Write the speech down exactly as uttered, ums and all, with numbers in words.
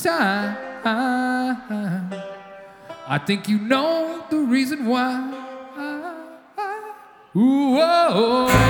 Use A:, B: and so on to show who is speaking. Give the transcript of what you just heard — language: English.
A: time. I think you know the reason why. Ooh, oh, oh.